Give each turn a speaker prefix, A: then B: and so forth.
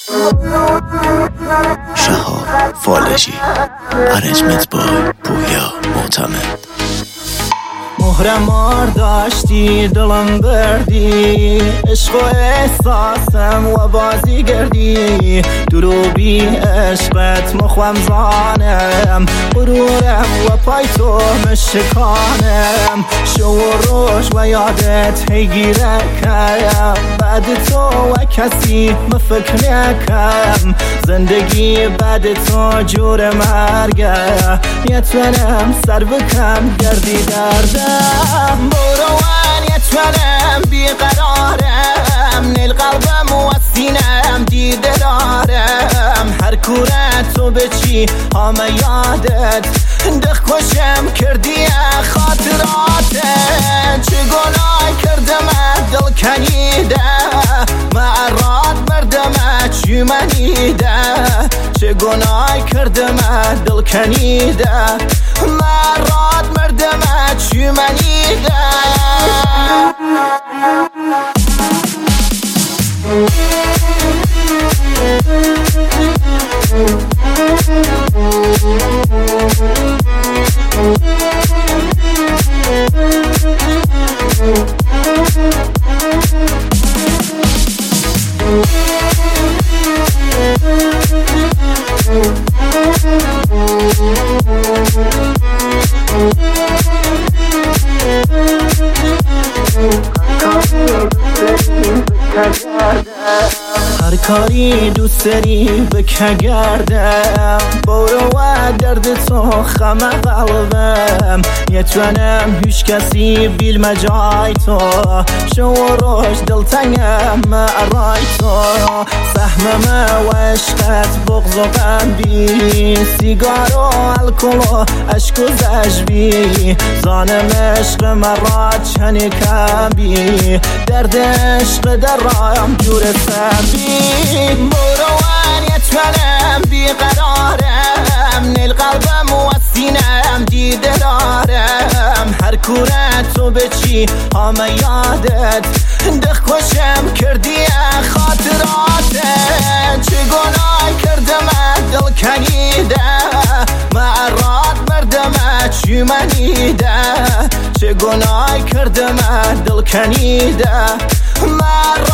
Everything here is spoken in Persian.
A: شهاب فالجی ارنجمنت بای پویا معتمد.
B: مهرمار داشتی دلم بردی، عشق و احساسم و بازی گردی، دروبی عشقت مخوام زانم، غرورم و پای تو مشکانم، شو و روش و یادت هیگیره کم، بعد تو و کسی مفکر نکم، زندگی بعد تو جور مرگه، یتونم سر بکم گردی دردم، بروان یتونم بیقرارم، نیل قلبم و سینم دیده دارم، هر کوره تو بچی همه یادت، دخ کشم کردی خاطراتت، چه گناه کردم دل کنیده، معرات مردم چی منیده، چه گناه کردم دل کنیده، معرات مردم چی منیده. هر کاری دوست داری بکه گردم، برو و درد تو خم قلبم، یتونم هیچ کسی بیل مجای تو، شو و روش دلتنگم مرای تو، سهمم و عشقت بغض و غمبی، سیگار و الکل و عشق و زجبی، زانم عشق مرات چنی کبی، درد عشق در رایم جور سبی، بروان یتونم بیقرارم، نیل قلبم و سینم دیده دارم، هر کوره تو بچی همه یادت، دخ کشم کردی خاطراتت، چه گناه کردم دل کنیده، معرات مردم چی منیده، چه گناه کردم دل کنیده،